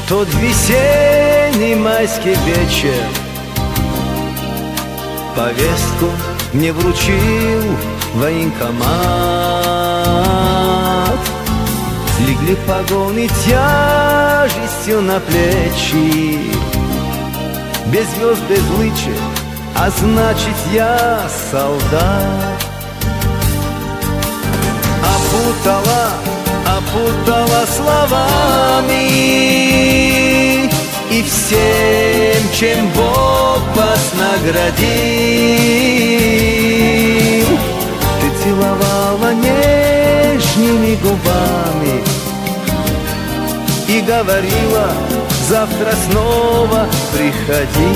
тот весенний майский вечер повестку мне вручил военкомат. Легли погоны тяжестью на плечи, без звезд, без лычи, а значит я солдат. Опутала словами и всем, чем Бог вас наградил. Ты целовала нежными губами и говорила: завтра снова приходи.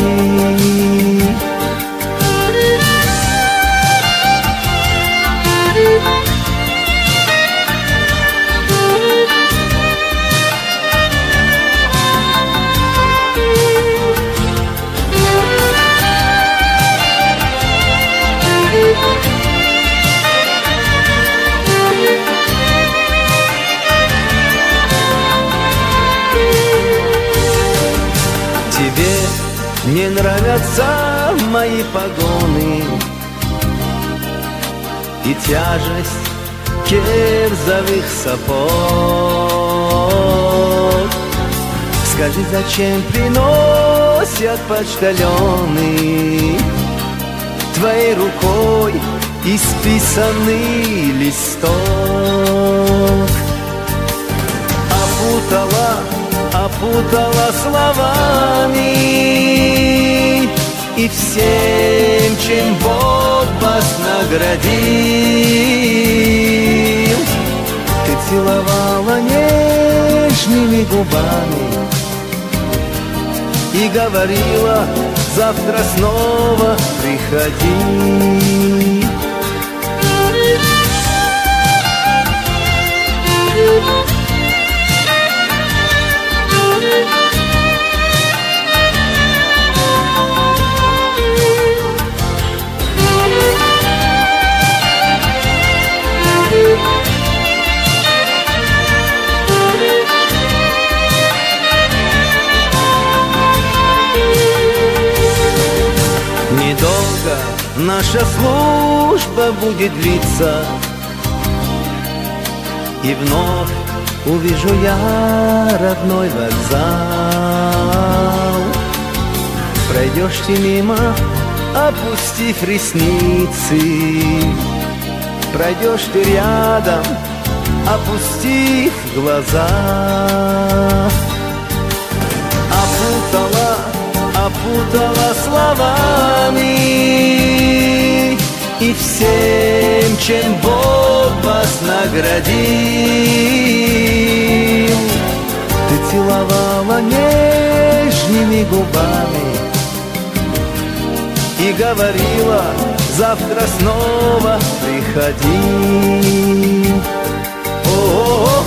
Тебе не нравятся мои погоны и тяжесть кирзовых сапог. Скажи, зачем приносят почтальоны твоей рукой исписанный листок? Опутала словами и всем, чем Бог вас наградил. Ты целовала нежными губами и говорила: завтра снова приходи. Недолго наша служба будет длиться, и вновь увижу я родной вокзал. Пройдешь ты мимо, опустив ресницы, пройдешь ты рядом, опустив глаза. Опутала словами и всем, чем Бог вас наградил. Ты целовала нежными губами и говорила: завтра снова приходи. О-о-о.